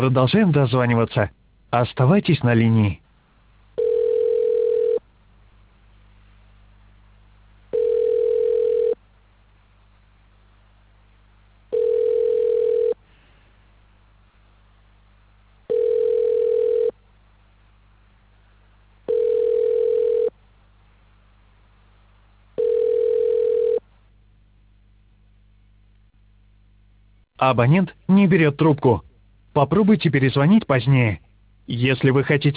Продолжаем дозваниваться. Оставайтесь на линии. Абонент не берет трубку. Попробуйте перезвонить позднее. Если вы хотите